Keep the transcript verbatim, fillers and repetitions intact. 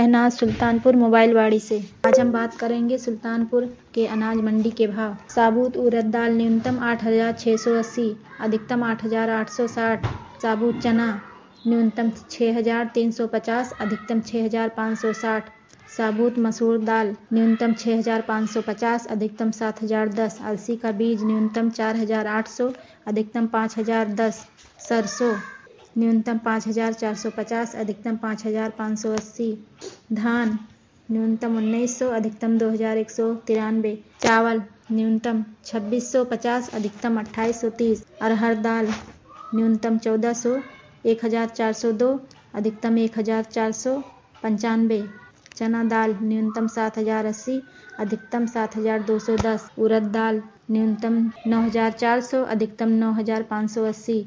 अनाज सुल्तानपुर मोबाइल वाड़ी से। आज हम बात करेंगे सुल्तानपुर के अनाज मंडी के भाव। साबुत उड़द दाल न्यूनतम आठ हजार छः सौ अस्सी, अधिकतम आठ हजार आठ सौ साठ। साबुत चना न्यूनतम छः हजार तीन सौ पचास, अधिकतम छः हजार पाँच सौ साठ। साबुत मसूर दाल न्यूनतम छः हजार पाँच सौ पचास, अधिकतम सात हजार दस। अलसी का बीज न्यूनतम चार हजार आठ सौ, अधिकतम पाँच हजार दस। सरसों न्यूनतम पाँच हजार चार सौ पचास, अधिकतम पाँच हजार पाँच सौ अस्सी। धान न्यूनतम उन्नीस सौ, अधिकतम दो हजार एक सौ तिरानवे। चावल न्यूनतम छब्बीस सौ पचास, अधिकतम अट्ठाईस सौ तीस। अरहर दाल न्यूनतम चौदह सौ, एक हजार चार सौ दो, अधिकतम एक हजार चार सौ पंचानवे। चना दाल न्यूनतम सात हजार अस्सी, अधिकतम सात हजार दो सौ दस। उड़द दाल न्यूनतम नौ हजार चार सौ, अधिकतम नौ हजार पाँच सौ अस्सी।